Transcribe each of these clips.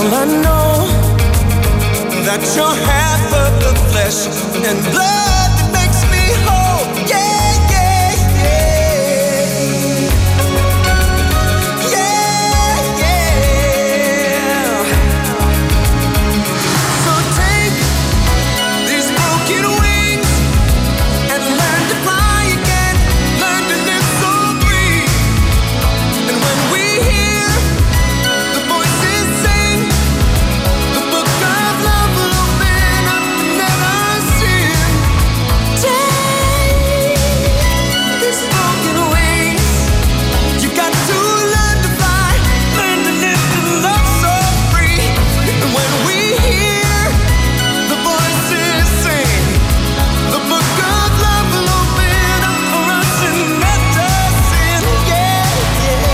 Still I know that you're half of the flesh and blood that makes me whole. Yeah, yeah, yeah. Yeah, yeah. So take these broken wings and learn to fly again. Learn to live so free. And when we hear the voices sing, the book of love will open up and let us in. Take these broken wings. You got to learn to fly, learn to live and love so free. And when we hear the voices sing, the book of love will open up for us and let us in. Yeah, yeah.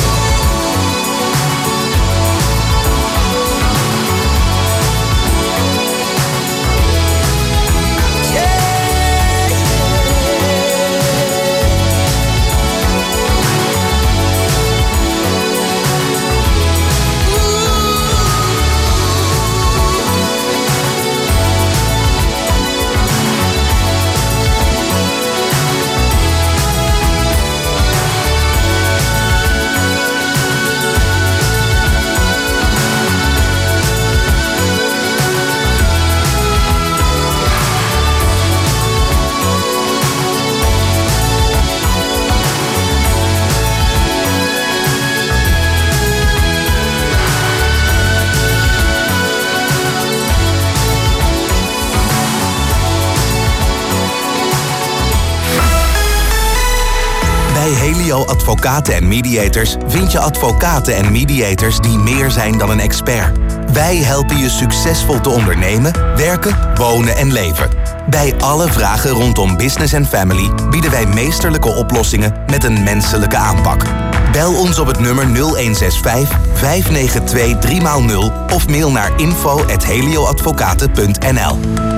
Bij Helio Advocaten en Mediators vind je advocaten en mediators die meer zijn dan een expert. Wij helpen je succesvol te ondernemen, werken, wonen en leven. Bij alle vragen rondom business en family bieden wij meesterlijke oplossingen met een menselijke aanpak. Bel ons op het nummer 0165 592 3x0 of mail naar info@helioadvocaten.nl.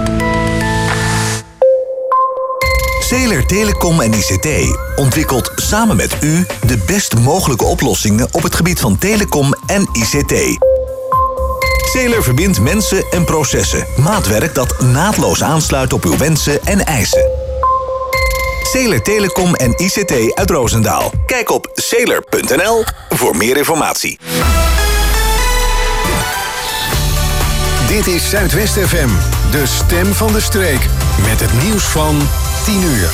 Zeeler Telecom en ICT ontwikkelt samen met u de best mogelijke oplossingen op het gebied van telecom en ICT. Zeeler verbindt mensen en processen. Maatwerk dat naadloos aansluit op uw wensen en eisen. Zeeler Telecom en ICT uit Roosendaal. Kijk op zeeler.nl voor meer informatie. Dit is Zuidwest FM, de stem van de streek. Met het nieuws van 10 uur.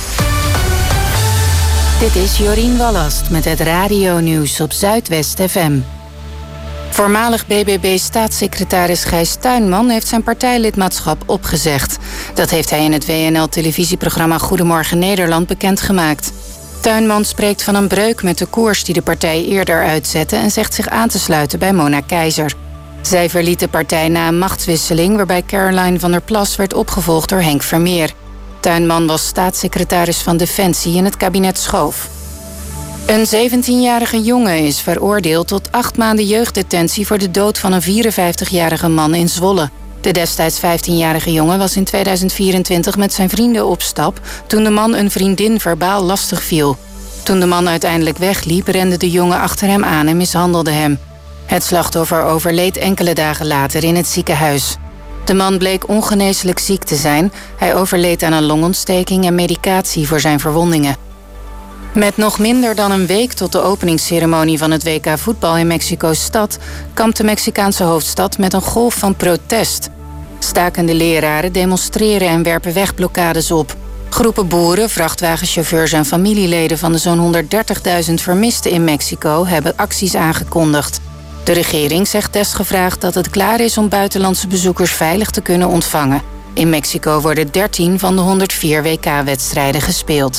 Dit is Jorien Wallast met het radio-nieuws op Zuidwest FM. Voormalig BBB-staatssecretaris Gijs Tuinman heeft zijn partijlidmaatschap opgezegd. Dat heeft hij in het WNL-televisieprogramma Goedemorgen Nederland bekendgemaakt. Tuinman spreekt van een breuk met de koers die de partij eerder uitzette en zegt zich aan te sluiten bij Mona Keizer. Zij verliet de partij na een machtswisseling waarbij Caroline van der Plas werd opgevolgd door Henk Vermeer. Tuinman was staatssecretaris van Defensie in het kabinet Schoof. Een 17-jarige jongen is veroordeeld tot 8 maanden jeugddetentie voor de dood van een 54-jarige man in Zwolle. De destijds 15-jarige jongen was in 2024 met zijn vrienden op stap toen de man een vriendin verbaal lastig viel. Toen de man uiteindelijk wegliep, rende de jongen achter hem aan en mishandelde hem. Het slachtoffer overleed enkele dagen later in het ziekenhuis. De man bleek ongeneeslijk ziek te zijn. Hij overleed aan een longontsteking en medicatie voor zijn verwondingen. Met nog minder dan een week tot de openingsceremonie van het WK voetbal in Mexico-stad kampt de Mexicaanse hoofdstad met een golf van protest. Stakende leraren demonstreren en werpen wegblokkades op. Groepen boeren, vrachtwagenchauffeurs en familieleden van de zo'n 130.000 vermisten in Mexico hebben acties aangekondigd. De regering zegt desgevraagd dat het klaar is om buitenlandse bezoekers veilig te kunnen ontvangen. In Mexico worden 13 van de 104 WK-wedstrijden gespeeld.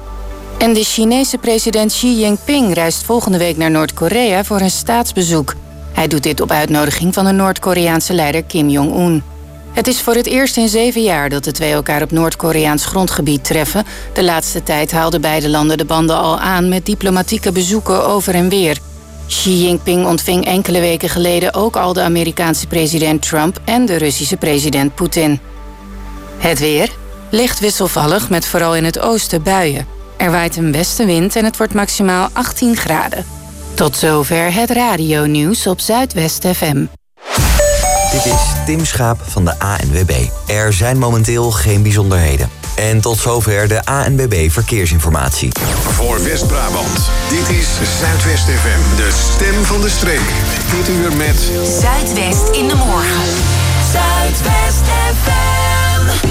En de Chinese president Xi Jinping reist volgende week naar Noord-Korea voor een staatsbezoek. Hij doet dit op uitnodiging van de Noord-Koreaanse leider Kim Jong-un. Het is voor het eerst in 7 jaar dat de twee elkaar op Noord-Koreaans grondgebied treffen. De laatste tijd haalden beide landen de banden al aan met diplomatieke bezoeken over en weer. Xi Jinping ontving enkele weken geleden ook al de Amerikaanse president Trump en de Russische president Poetin. Het weer. Licht wisselvallig met vooral in het oosten buien. Er waait een westenwind en het wordt maximaal 18 graden. Tot zover het radio-nieuws op Zuidwest FM. Dit is Tim Schaap van de ANWB. Er zijn momenteel geen bijzonderheden. En tot zover de ANWB Verkeersinformatie. Voor West-Brabant, dit is Zuidwest FM, de stem van de streek. Dit uur met Zuidwest in de morgen. Zuidwest FM.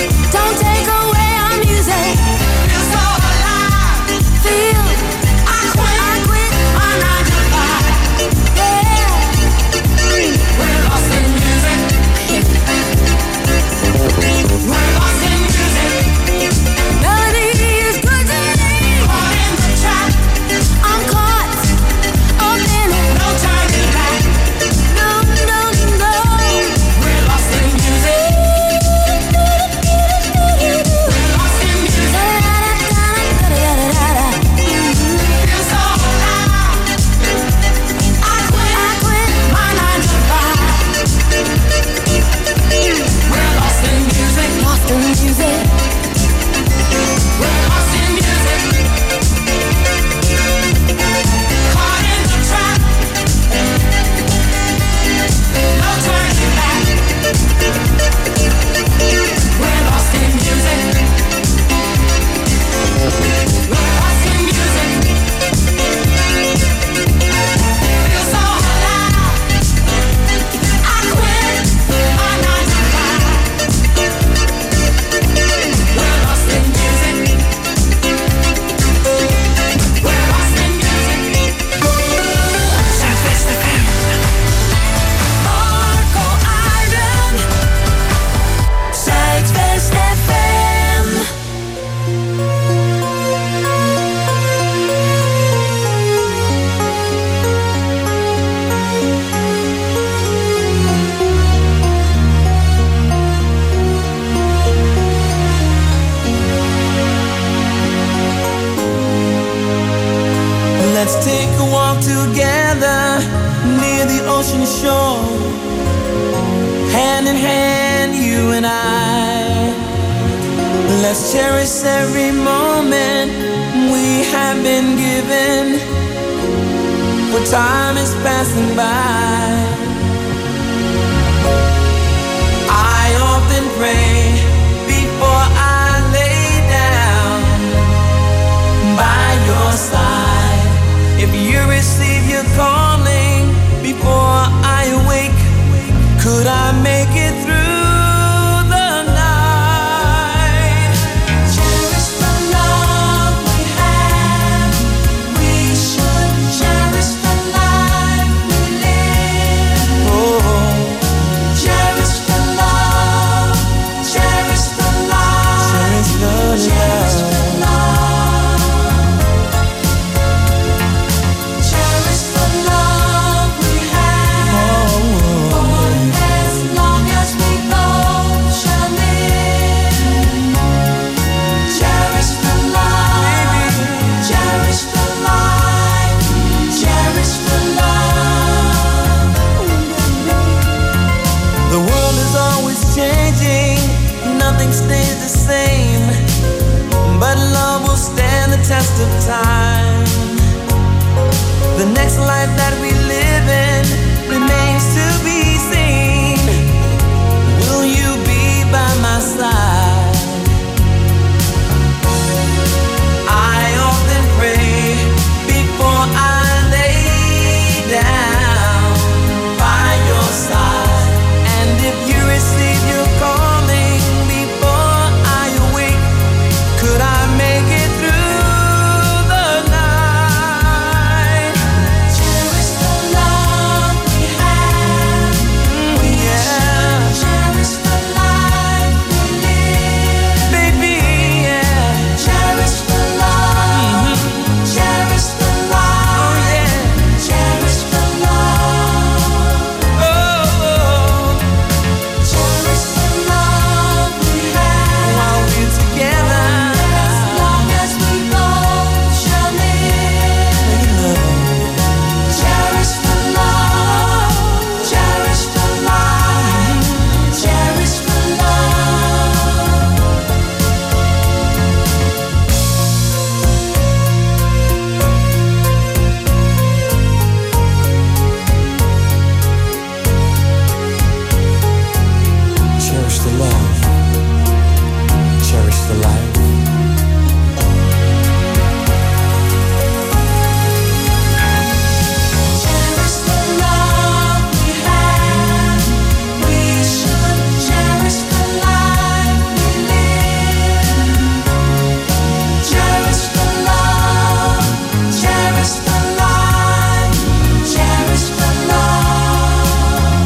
Feel together near the ocean shore, hand in hand, you and I. Let's cherish every moment we have been given, for time is passing by. I often pray before I lay down by your side. If you receive your calling before I awake, could I make it through the night? Cherish the love we have. We should cherish the life we live. Oh, cherish the love. Cherish the life. Cherish the love. Cherish the love. Cherish the love we have. For as long as we both shall live. Cherish the love. Cherish the life. Cherish the love. The world is always changing, nothing stays the same, but love will stand the test of time. The next life that we live in remains to be seen. Will you be by my side? I often pray before I lay down by your side. And if you receive your calling before I awake, could I make it through the night? Cherish the love we have. We should cherish the life we live. Baby, yeah. Cherish the love. Cherish the life. Oh, yeah. Cherish the love. Oh, cherish the love we have while we're together. As long as we both shall live. Cherish the love. Cherish the life. Cherish the love. Cherish the love. Cherish the life. Cherish the love we have. We should cherish the life we live. Cherish the love. Cherish the life. Cherish the love.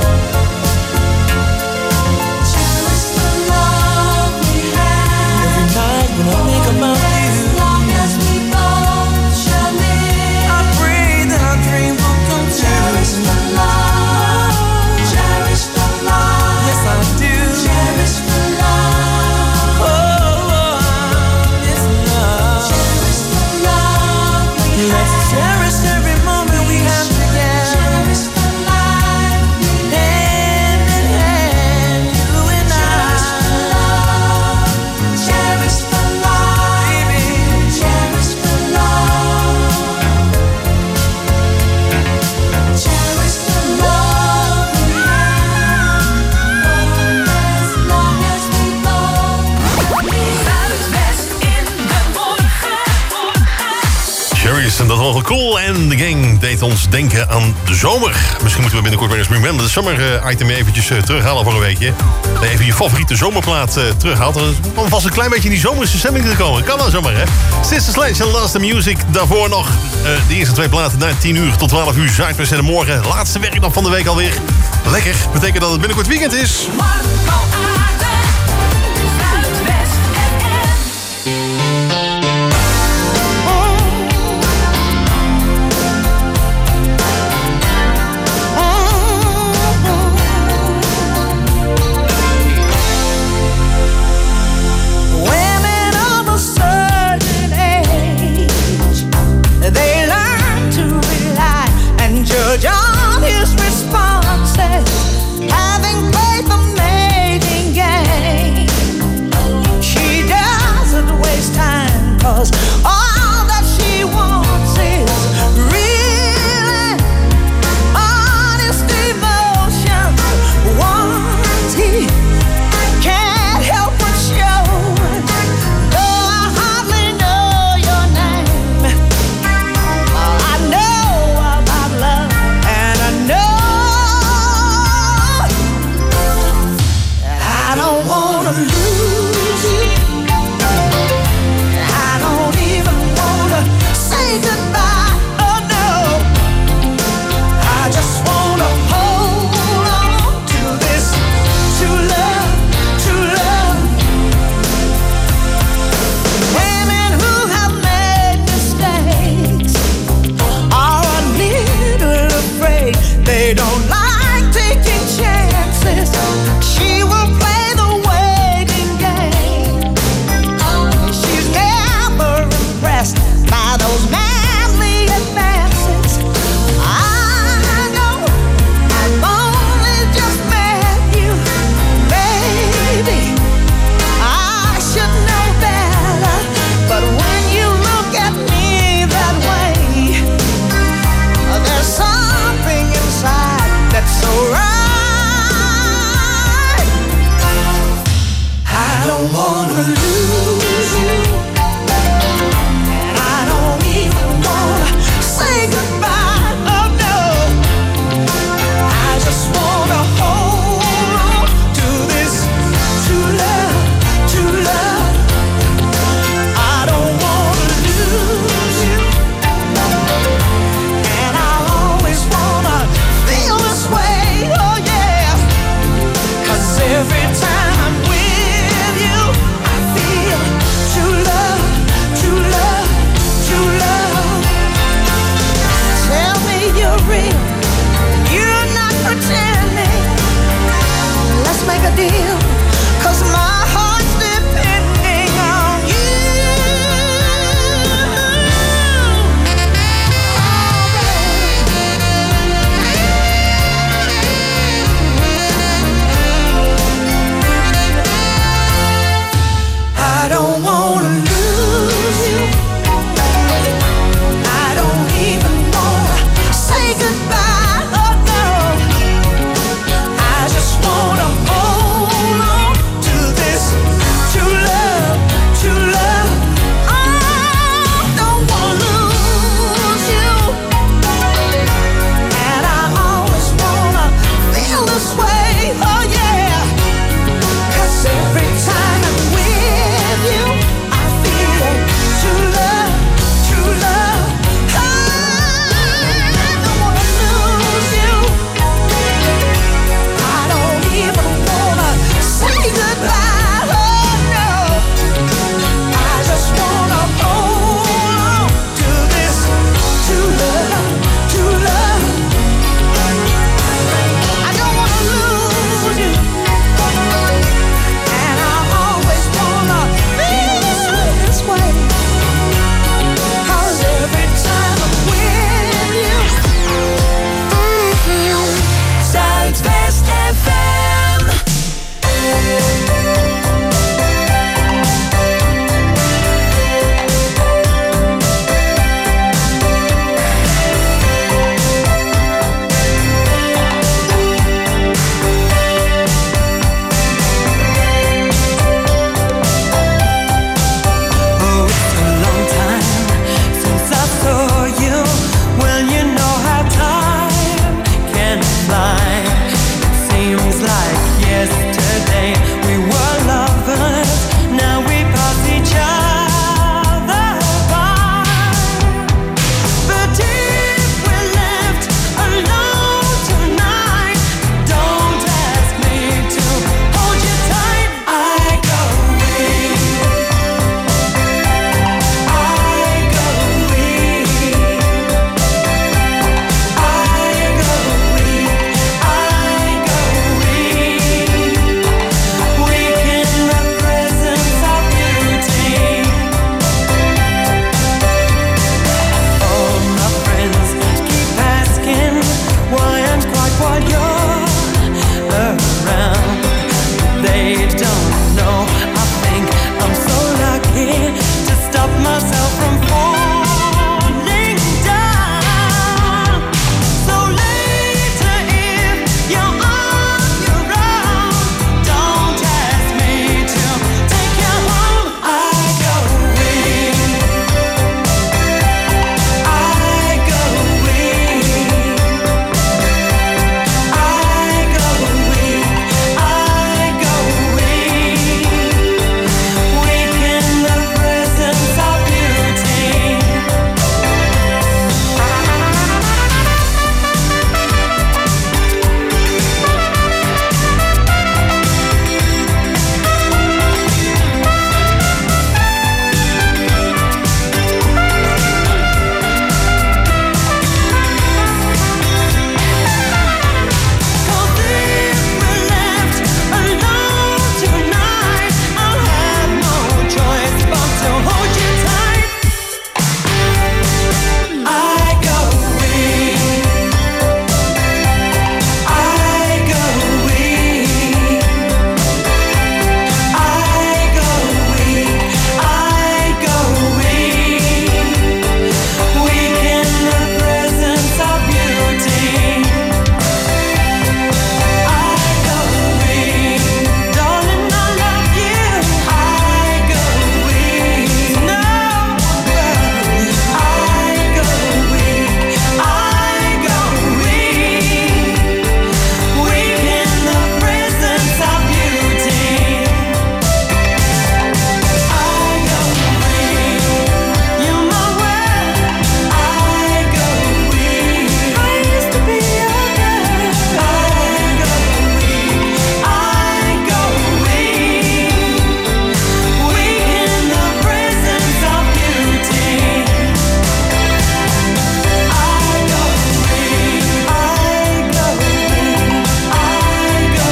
Cherish the love we have. Every night when I think about you, as long as we both shall live, I pray that our dreams will come true. Cherish the love. Cherish the love. Yes, I do. Cherish the love. Oh, this love. Cherish the love we have. Let's cherish every moment we have together. Cherish the life we live. Hand in hand, you and I. Cherish the love. Baby. Cherish the love. Cherish the love we have. As long as we both. Zuidwest in de morgen. Cherries, en dat was wel cool. En de gang deed ons denken aan de zomer. Misschien moeten we binnenkort weer eens Remember de Summer item eventjes terughalen voor een weekje. Dat je even je favoriete zomerplaat terughaalt. Om vast een klein beetje in die zomerse stemming te komen. Kan wel zomaar, hè? Sister Sledge en Last the Music. Daarvoor nog de eerste twee platen na 10 uur tot 12 uur. Zuidwest in de morgen. Laatste werkdag van de week alweer. Lekker. Betekent dat het binnenkort weekend is. Marco Aarde. Zuidwest FM. Women of a certain age, they learn to rely while you're around. They don't know. I think I'm so lucky to stop myself from falling down. So later, if you're on your own, don't ask me to take you home. I go weak. I go weak. I go weak. I go weak. Weak in the presence of beauty. Cause if we're left alone tonight, I'll have no choice but to hold you tight. I go weak. I go weak. I go weak. I go weak. Weak in the presence of beauty. I go weak. Darling, I love you. I go weak. No. I go weak. I go weak. Weak in the presence of beauty. I go weak. You're my world. I go weak. I used to be your girl. I go weak. I go weak. Weak in the presence of beauty. I go weak. I go weak. I go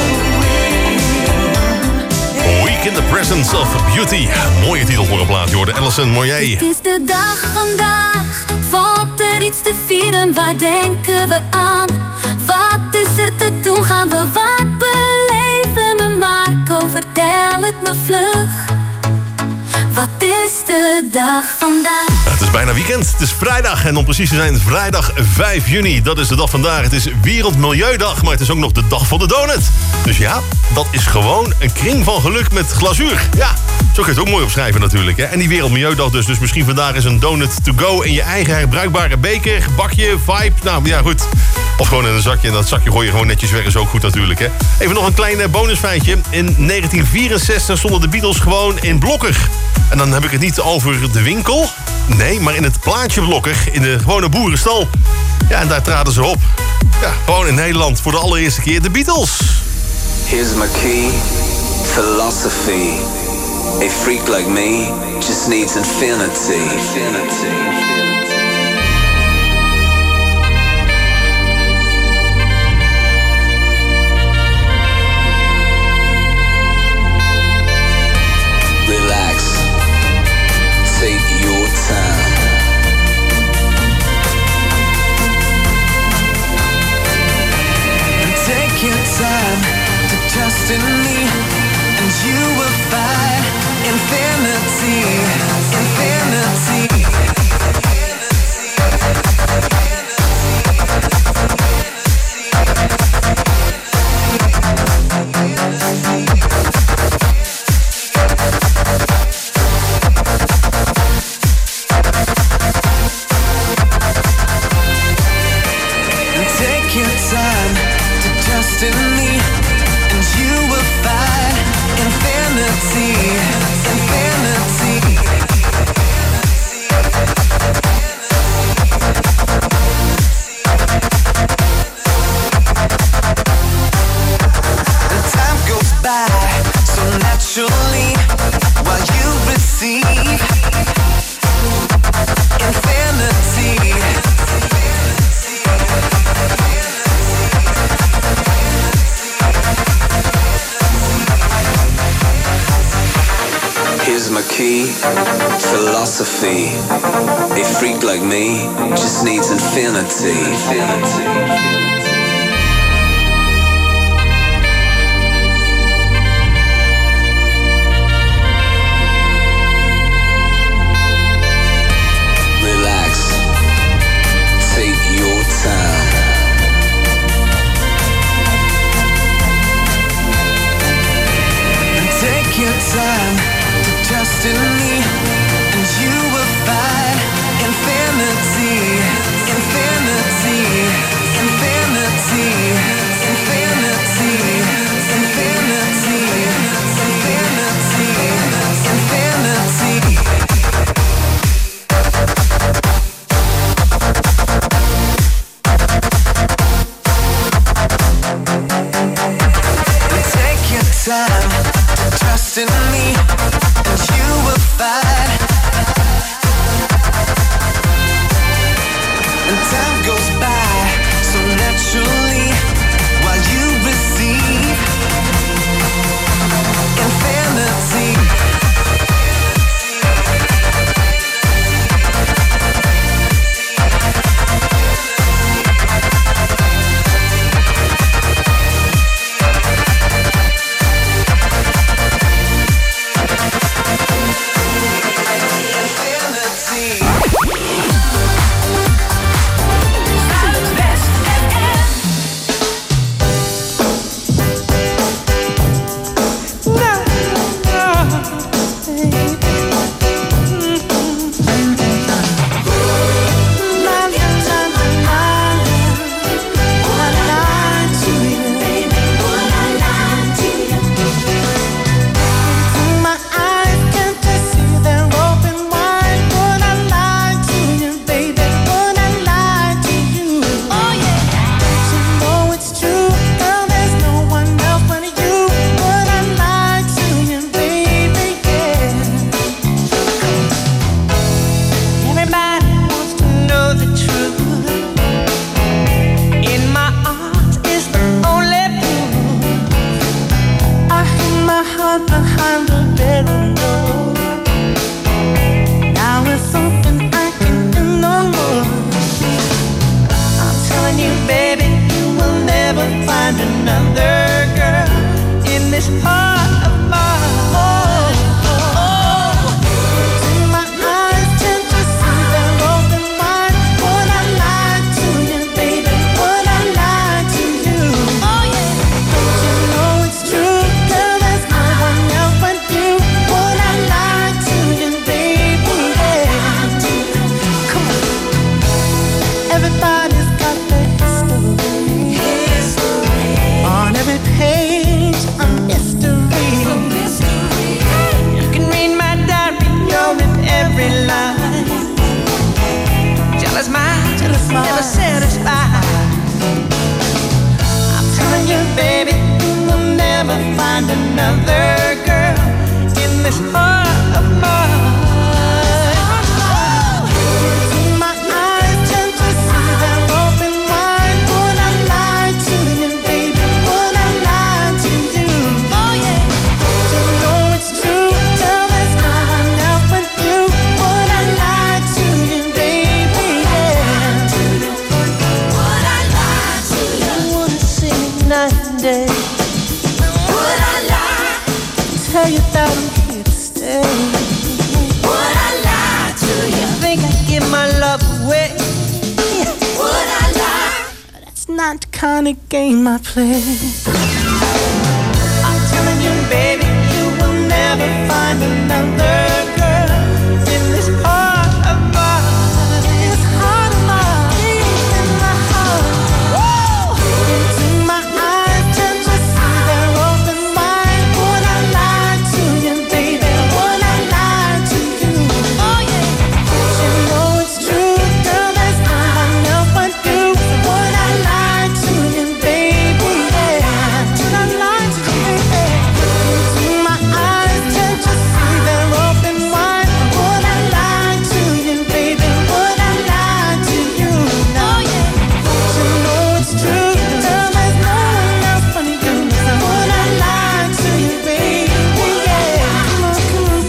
weak. Weak in the Presence of Beauty. Mooie titel voor een plaat, je hoorde Alison Moyet. Het is de dag vandaag, valt er iets te vieren, waar denken we aan? Wat is er te doen, gaan we wat beleven? Me Marco, vertel het me vlug. Wat is de dag vandaag? Het is bijna weekend, het is vrijdag en om precies te zijn vrijdag 5 juni. Dat is de dag vandaag. Het is Wereldmilieudag, maar het is ook nog de dag van de donut. Dus ja, dat is gewoon een kring van geluk met glazuur. Ja, zo kun je het ook mooi opschrijven natuurlijk. Hè? En die Wereldmilieudag dus misschien vandaag is een donut to go in je eigen herbruikbare beker, bakje, vibe. Nou ja, goed. Of gewoon in een zakje en dat zakje gooi je gewoon netjes weg, is ook goed natuurlijk. Hè? Even nog een klein bonusfeitje. In 1964 stonden de Beatles gewoon in Blokker. En dan heb ik het niet over de winkel. Nee, maar in het plaatje Blokker, in de gewone boerenstal. Ja, en daar traden ze op. Ja, gewoon in Nederland voor de allereerste keer de Beatles. Here's my key, philosophy. A freak like me just needs infinity. Relax, take your time. Take your time to trust in me, and you will find infinity, infinity. Take your time to trust in me, and you will find infinity, infinity. The time goes by so naturally while you receive infinity. Here's my key, philosophy. A freak like me just needs infinity. find another girl in this heart of mine. My eyes tend to see their open wide. Would I lie to you, baby? Would I lie to you? Oh yeah. Don't you know it's true, girl? There's no one else but you. Would I lie to you, baby? Yeah. Come on. Everybody's got their history. On every page, a mystery. You can read my diary, you're in every line. Jealous mind, never satisfied. I'm telling you, baby, you will never find another girl in this heart of mine. My eyes tend to see them open wide. Would I lie to you, baby? Would I lie to you? Oh yeah. You know it's true. Tell there's no one else but you. Would I lie to you, baby? Yeah. Would I lie to you? I wanna sing night and day. Would I lie? Tell you that I'm here to stay. Would I lie to you? Think I give my love away? Would I lie? That's not the kind of game I play. I'm telling you, baby, you will never find another girl in this heart of mine. This heart of mine, in my heart. Into my eyes, tend to see they're open wide. Would I lie to you, baby? Would I lie to you? Oh yeah. You know it's true, girl. There's no one else but you. Would I lie to you, baby? Yeah. Would I lie to you, baby? Into my eyes, tend to see they're open wide. Would I lie to you, baby? Would I lie to you? Oh yeah. You know it's true, girl. There's no one else but you. Would I lie to you, baby? Yeah. Come on,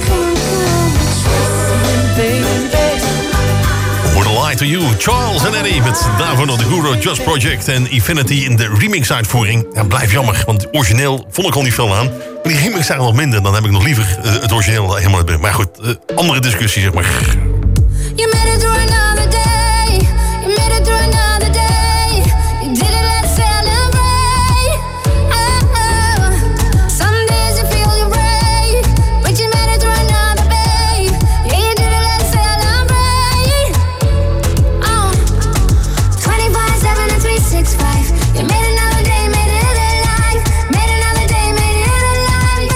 trust me, baby. Would I Lie to You, Charles en Eddie met daarvan nog de Guru Just Project en Infinity in de remix-uitvoering. Ja, blijft jammer, want het origineel vond ik al niet veel aan. Maar die remix zijn nog minder, dan heb ik nog liever het origineel helemaal bij. Maar goed, andere discussie zeg maar. You made it through another day. You made it through another day. You did it, let's celebrate. Oh, oh. Some days you feel you're brave, but you made it through another day. Yeah, you did it, let's celebrate. Oh, 24/7 and 365. You made another day, made it alive. Made another day, made it alive.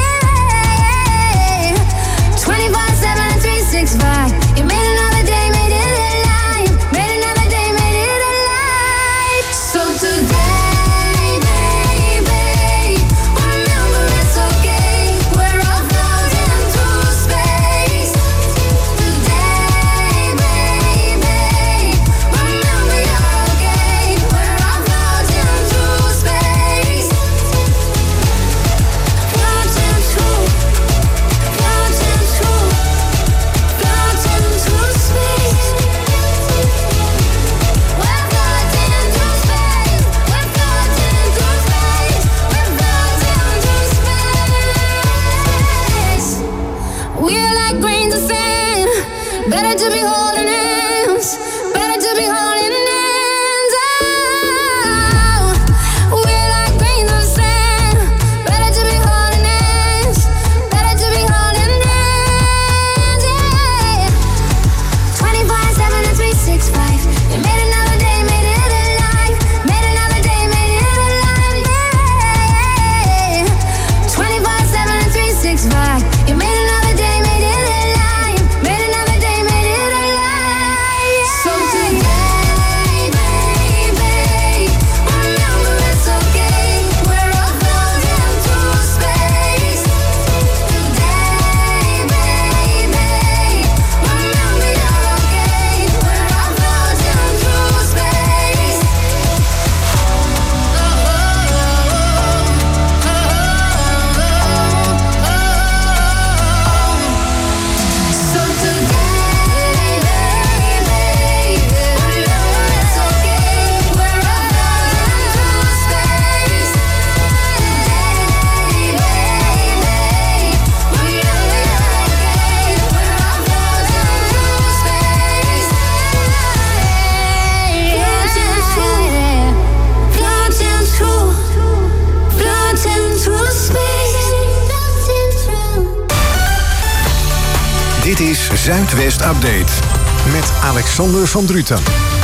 Yeah. 24/7 and 365. You made another day, made it alive. Made another day, made it alive. So today, baby, remember it's okay. We're all floating through space. Today, baby, remember you're okay. We're all floating through space. Floating through, floating through, floating through space. We're floating through space. We're floating through space. Dit is Zuidwest Update met Alexander van Druten.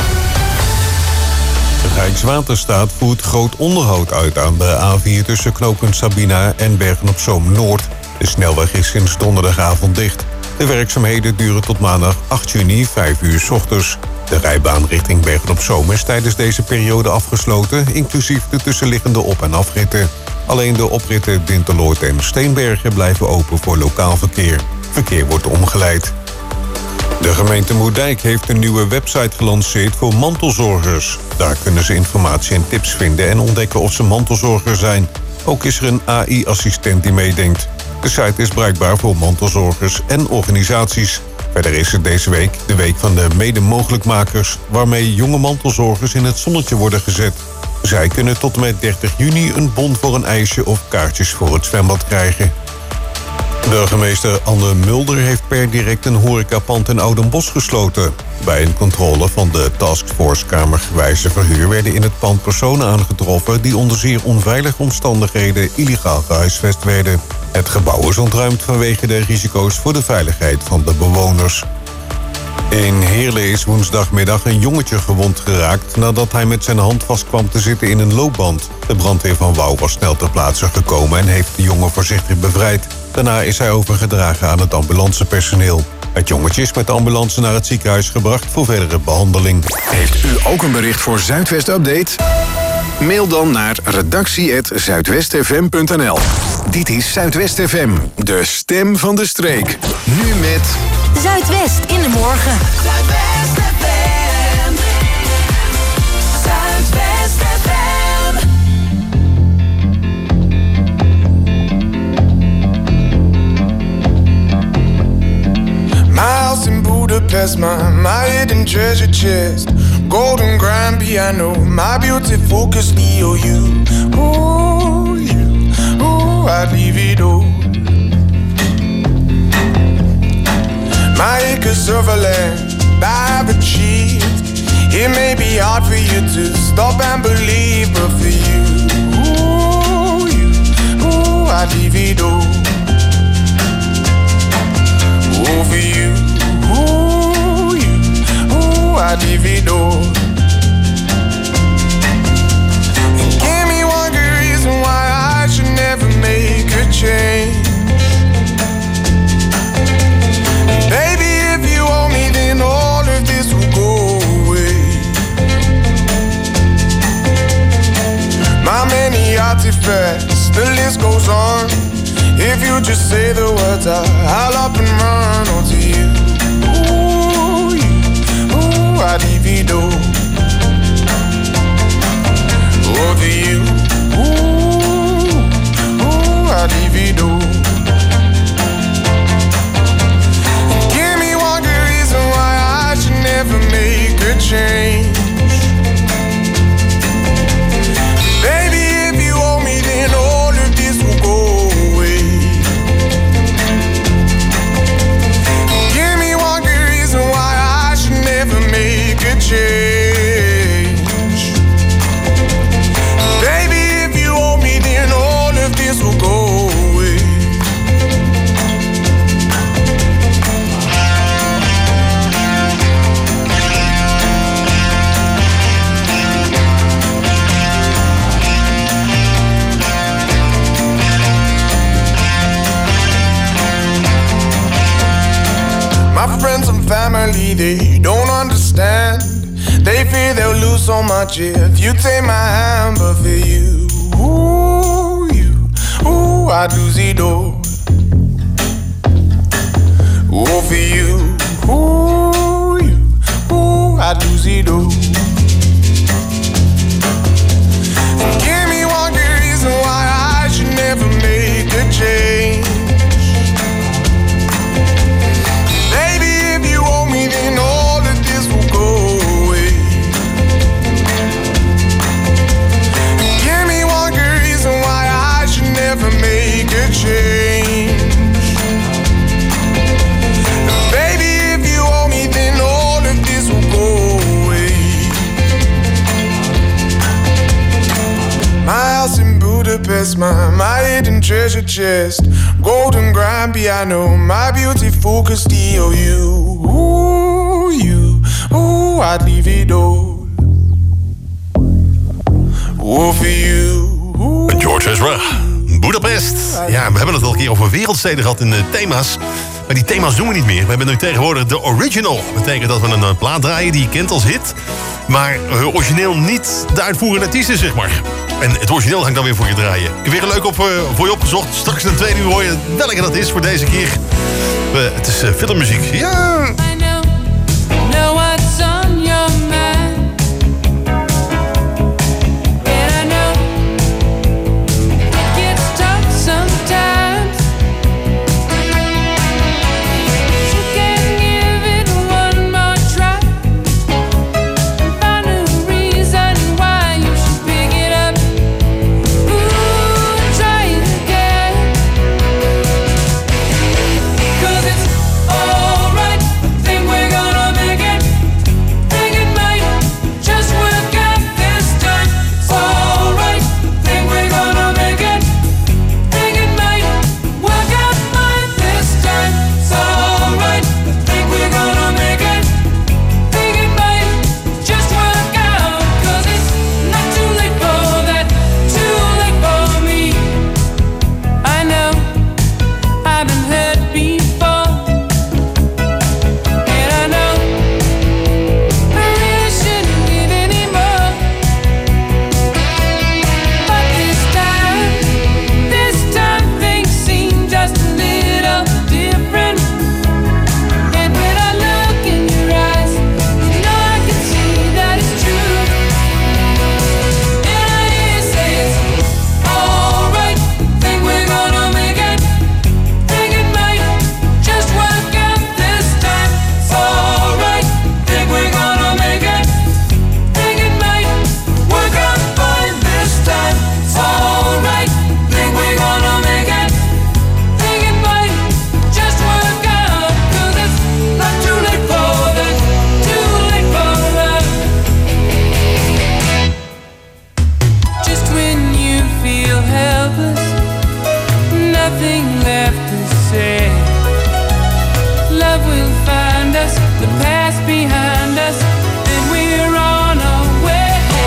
Rijkswaterstaat voert groot onderhoud uit aan de A4 tussen knooppunt Sabina en Bergen-op-Zoom-Noord. De snelweg is sinds donderdagavond dicht. De werkzaamheden duren tot maandag 8 juni, 5 uur 's ochtends. De rijbaan richting Bergen-op-Zoom is tijdens deze periode afgesloten, inclusief de tussenliggende op- en afritten. Alleen de opritten Dinteloord en Steenbergen blijven open voor lokaal verkeer. Verkeer wordt omgeleid. De gemeente Moerdijk heeft een nieuwe website gelanceerd voor mantelzorgers. Daar kunnen ze informatie en tips vinden en ontdekken of ze mantelzorger zijn. Ook is er een AI-assistent die meedenkt. De site is bruikbaar voor mantelzorgers en organisaties. Verder is het deze week de week van de mede-mogelijkmakers, waarmee jonge mantelzorgers in het zonnetje worden gezet. Zij kunnen tot en met 30 juni een bon voor een ijsje of kaartjes voor het zwembad krijgen. Burgemeester Anne Mulder heeft per direct een horecapand in Oudenbosch gesloten. Bij een controle van de Taskforce Kamergewijze Verhuur werden in het pand personen aangetroffen die onder zeer onveilige omstandigheden illegaal gehuisvest werden. Het gebouw is ontruimd vanwege de risico's voor de veiligheid van de bewoners. In Heerlen is woensdagmiddag een jongetje gewond geraakt nadat hij met zijn hand vast kwam te zitten in een loopband. De brandweer van Wouw was snel ter plaatse gekomen en heeft de jongen voorzichtig bevrijd. Daarna is hij overgedragen aan het ambulancepersoneel. Het jongetje is met de ambulance naar het ziekenhuis gebracht voor verdere behandeling. Heeft u ook een bericht voor Zuidwest Update? Mail dan naar redactie@zuidwestfm.nl. Dit is Zuidwest FM, de stem van de streek. Nu met Zuidwest in de morgen. Zuidwest FM. Zuidwest FM. My house in Budapest, my hidden treasure chest, golden grand piano, my beauty focus EOU. Ooh, you, ooh, I'd leave it all. My acres of land I've achieved. It may be hard for you to stop and believe, but for you, ooh, I'd leave it all. Ooh, for you, ooh, I'd leave it all. And give me one good reason why I should never make a change. Baby, if you owe me, then all of this will go away. My many artifacts, the list goes on. If you just say the words, I'll up and run onto you. Ooh, I'd divido. Over you. Ooh, I'd divido. Give me one good reason why I should never make a change. Baby, if you owe me, then all of this will go away. Give me one good reason why I should never make a change. Baby, if you owe me, then all of this will go away. My friends and family, they don't understand. They fear they'll lose so much if you take my hand. But for you, I'd lose it all. Oh, for you, I'd lose it all. And give me one good reason why I should never make a change. Then all of this will go away. Give me one good reason why I should never make a change. Baby, if you owe me, then all of this will go away. Budapest, my hidden treasure chest. Golden grand piano, my beauty focused EOU. Ooh, I'd leave it all. Oh, for you. George Ezra, Budapest. Ja, we hebben het al een keer over wereldsteden gehad in de thema's. Maar die thema's doen we niet meer. We hebben nu tegenwoordig de original. Dat betekent dat we een plaat draaien die je kent als hit. Maar origineel niet de uitvoerende artiest is, zeg maar. En het origineel ga ik dan weer voor je draaien. Ik heb weer een leuk voor je opgezocht. Straks in de tweede uur hoor je welke dat is voor deze keer. Het is filmmuziek. Ja! Know what's on your mind. And I know it gets tough sometimes. You can give it one more try. Find a reason why you should pick it up. Ooh, try it again. 'Cause it's alright. Think we're gonna make it. Think it might just work out this time. It's alright. Think we're gonna make it. Think it might work out fine this time. It's alright. Think we're gonna make it. Think it might just work out. 'Cause it's not too late for that. Too late for me. I know I've been hurt before. And I know I really shouldn't give anymore. But this time things seem just a little different. And when I look in your eyes, you know I can see that it's true. And I hear you say it's alright. Think we're gonna make it. Think it might just work out this time. It's alright. Think we're gonna make it. Think it might work out fine this time. It's alright. Think we're gonna make it. Think it might just work out. 'Cause it's not too late for that. Too late for love. Just when you feel helpless, nothing left to say. Love will find us, the past behind us, and we're on our way.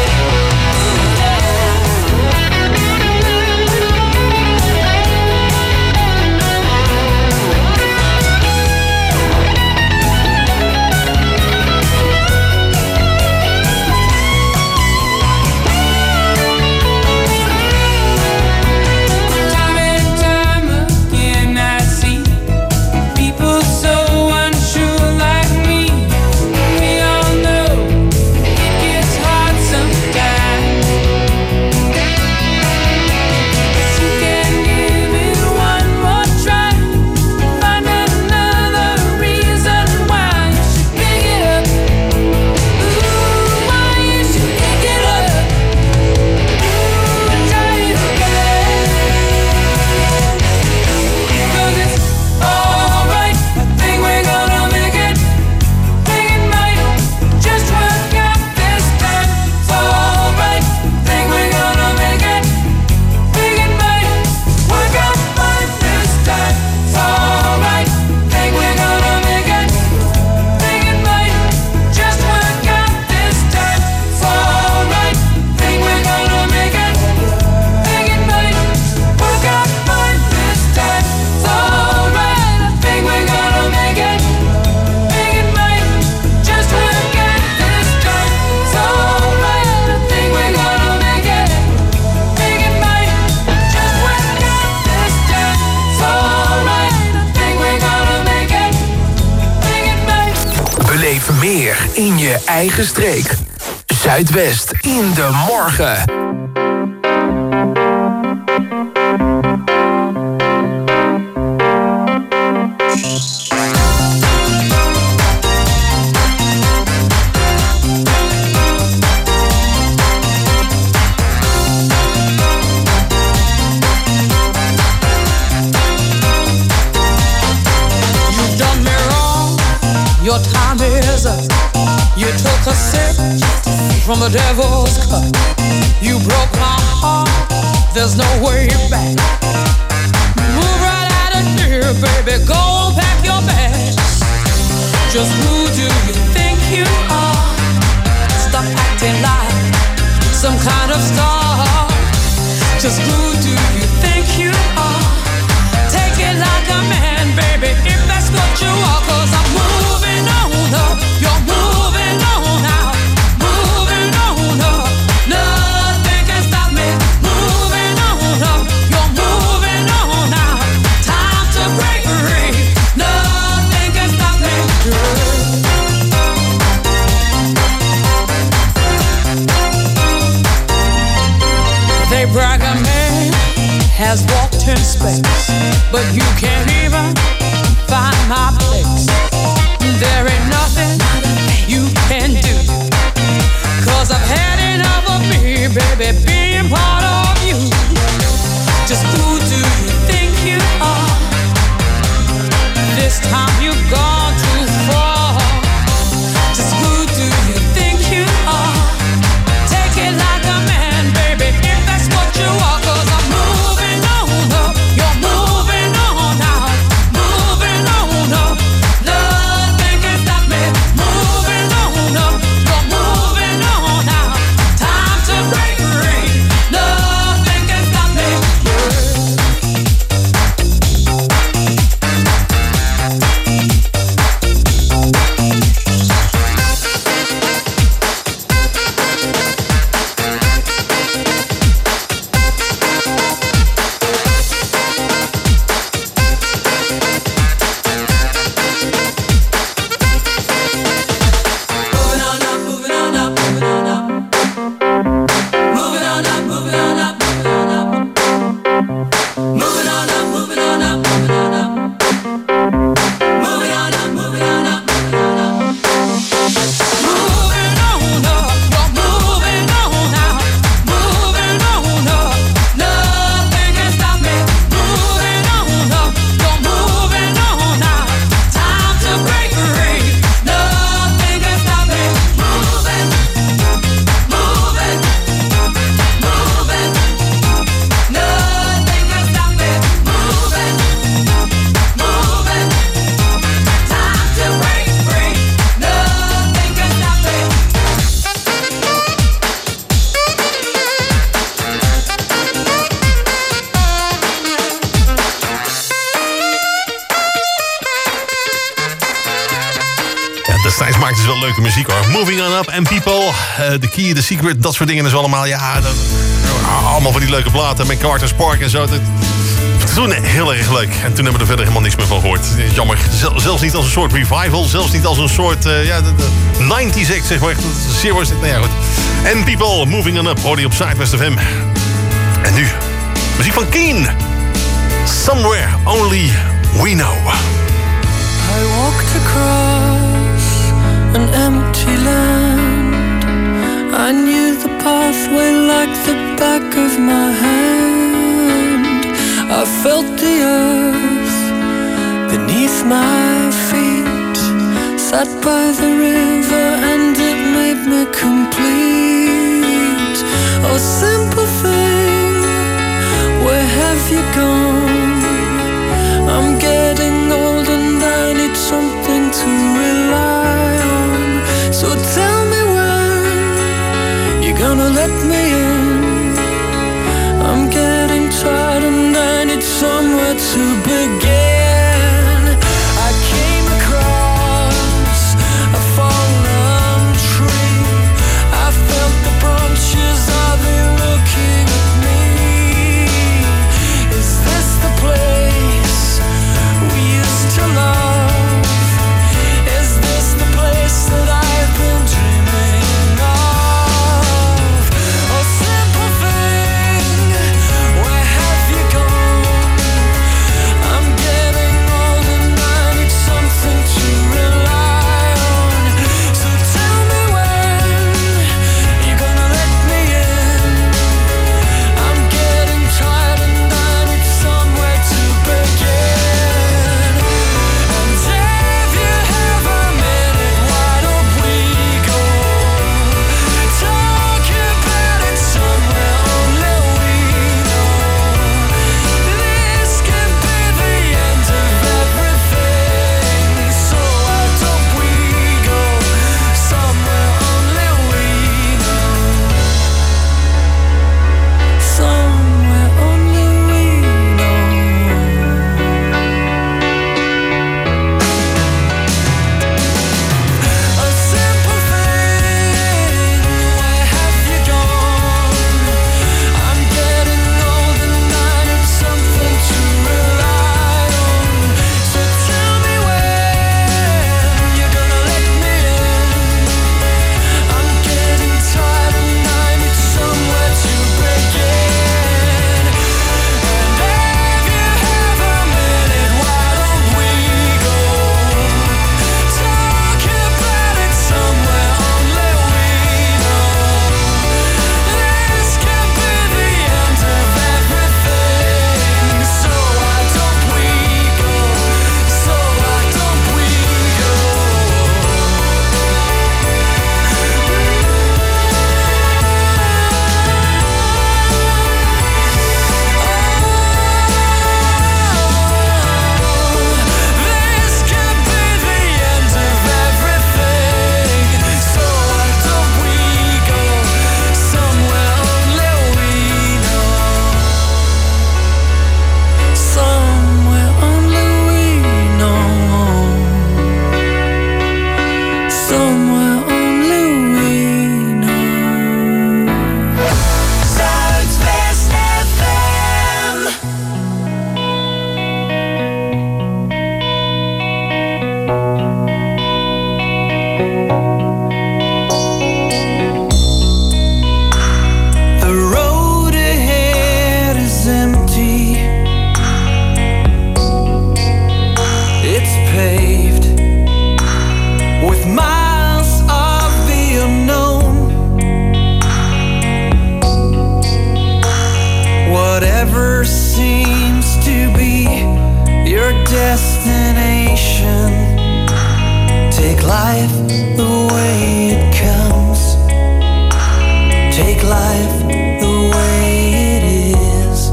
Time and time again I see people so unsure like me. We all know it gets hard sometimes. But you can give it one more try. Find another reason why you should pick it up. Ooh, why you should pick it up. Ooh, try it again. 'Cause it's alright. I think we're gonna make it. Think it might just work out this time. It's alright. Think we're gonna make it. Think it might work out fine this time. It's alright. Think we're gonna make it. Think it might just work out this time. It's alright. Think we're gonna make it. Think it might work out fine this time. It's alright. I think we're gonna make it. Think it might just work out this time. It's alright. I think we're gonna make it. Think it might just work out this time. It's alright. I think we're gonna make it. Think it might. Beleef meer in je eigen streek. Zuidwest in de morgen. You've done me wrong. Your time is up. You took a sip from the devil's cup. You broke my heart. there's no way back. Move right out of here, baby, go pack your bags. Just who do you think you are? Stop acting like some kind of star. Just who do you think you are? Take it like a man, baby, if that's what you are. Cause I'm moving on up, you're moving on out. Moving on up, nothing can stop me. Moving on up, you're moving on out. Time to break free, nothing can stop me. They brag a man has walked in space, but you can't even find my place. There ain't nothing you can do, cause I've had enough of me, baby, being part of you. Just who do you think you are? This time you've gone too far. Just who do you think you are? Take it like a man, baby, if that's what you are. Cause I'm moving on up, you're moving on out. Moving on up, nothing can stop me. Moving on up, you're moving on out. Time to break free, nothing can stop me. Destijds maakten ze wel leuke muziek hoor. Moving on up and people, The Key, The Secret, dat soort dingen is allemaal. Ja, allemaal van die leuke platen met Carter's Park en zo. Toen heel erg leuk. En toen hebben we er verder helemaal niks meer van gehoord. Jammer. Zelfs niet als een soort revival. Zelfs niet als een soort 90s act, zeg maar. Zeer was dit. Nou ja, goed. And people, moving on up. Hoor je op Zuidwest FM. En nu, muziek van Keen. Somewhere only we know. I walked across an empty land. I knew the pathway like the back of my hand. I felt the earth beneath my feet. Sat by the river and it made me complete. Oh, simple thing, where have you gone? I'm getting old and I need something to rely on. So tell me when you're gonna let me in. I'm getting tired and I need somewhere to begin. I came across a fallen tree. I felt the branches, are they looking at me? Is this the place we used to love? Is this the place that I've been dreaming of? Oh, simple thing, where have you gone? destination. Take life the way it comes. Take life the way it is.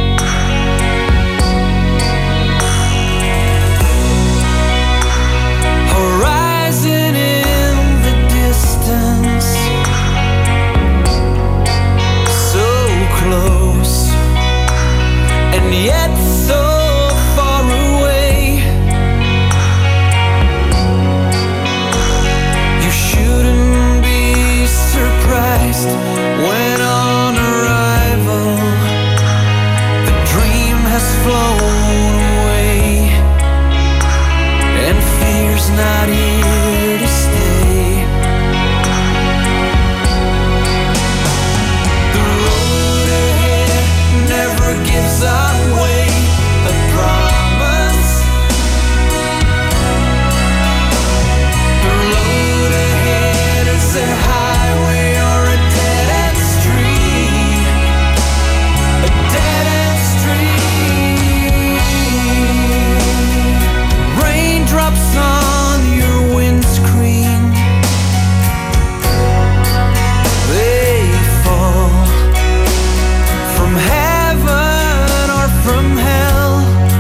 Horizon in the distance, so close and yet so far away. You shouldn't be surprised when on arrival the dream has flown away and fear's not here to stay. The road ahead never gives away a promise. The road ahead is a highway or a dead-end street. A dead-end street. Raindrops on your windscreen, they fall from heaven or from hell.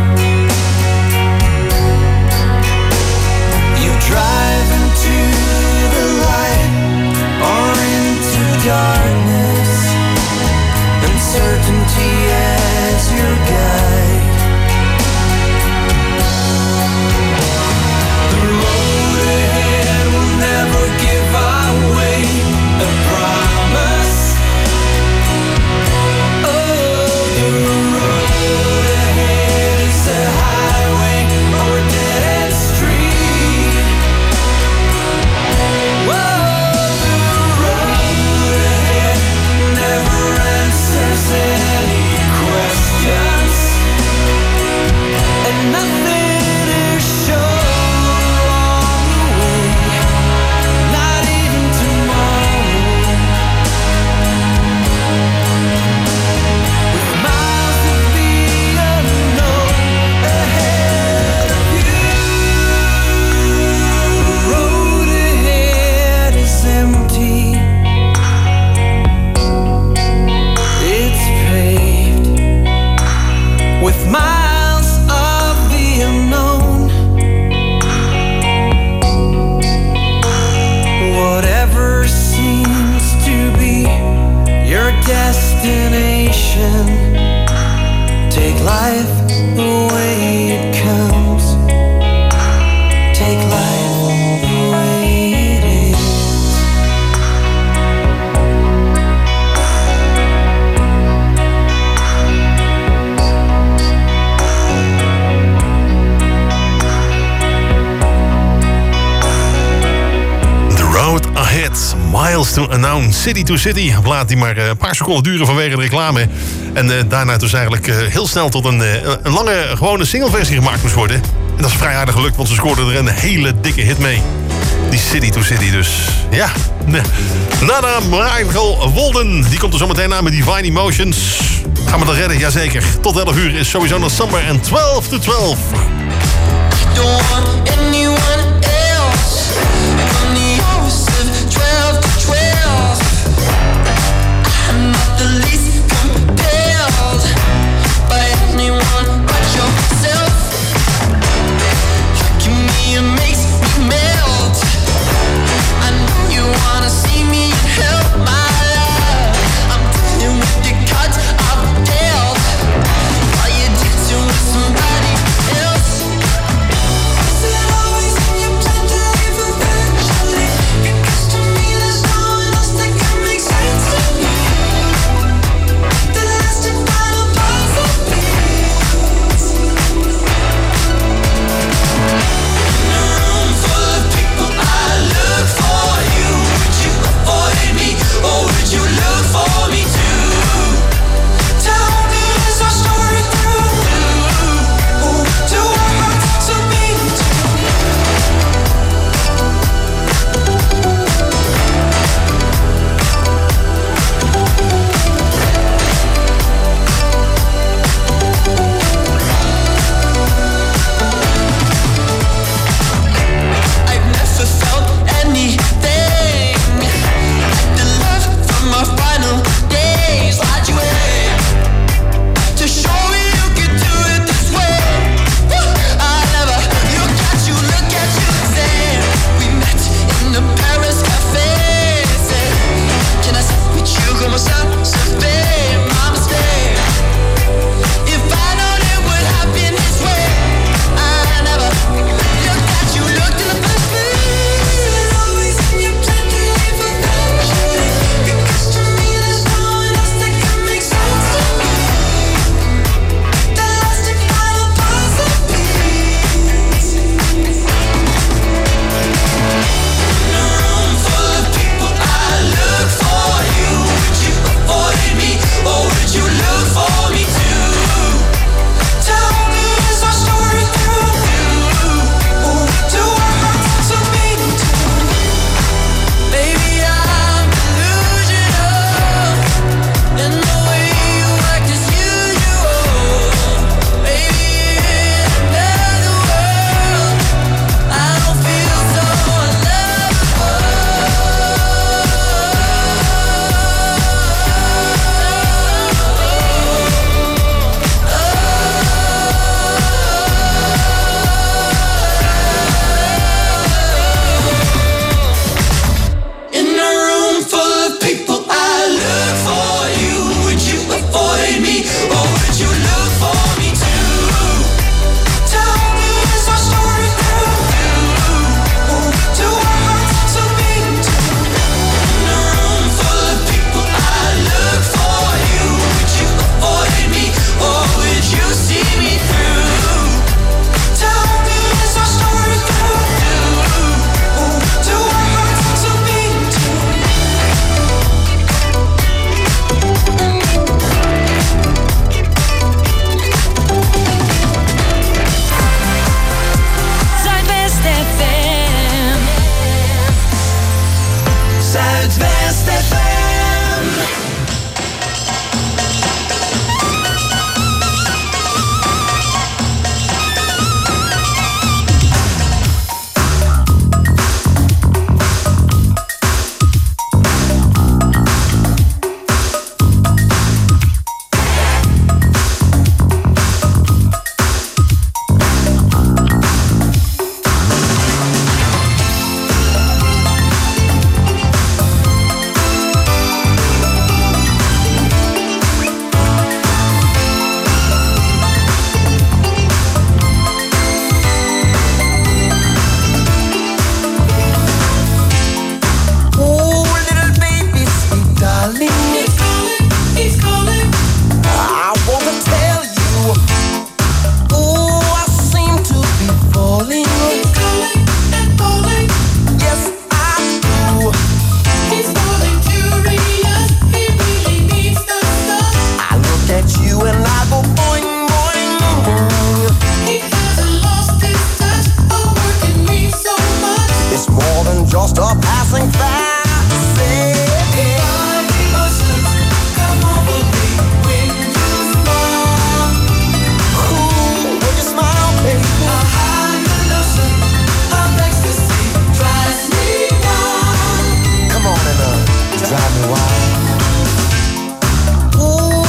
You drive into the light or into darkness, uncertainty as your guide. The road ahead will never give away a promise. Oh, the road ahead is a highway or a dead-end street. Whoa, the road ahead never answers any questions, and nothing is sure along the way, not even tomorrow. With miles of the unknown ahead of you, the road ahead is empty. It's paved with miles of the unknown. Whatever seems to be your destination, take life the way it comes. Take life the way it is. The Road Ahead, Miles to Unknown, City to City. Een plaat die maar een paar seconden duren vanwege de reclame. En daarna dus eigenlijk heel snel tot een lange, gewone singleversie gemaakt moest worden. En dat is vrij aardig gelukt, want ze scoorden er een hele dikke hit mee. Die City to City dus. Ja. Nada Michael Walden, die komt er zometeen aan met Divine Emotions. Gaan we dat redden? Jazeker. Tot 11 uur is sowieso nog Summer en 12 to 12. Don't want anyone else. From the hours of 12 to 12. I'm not the least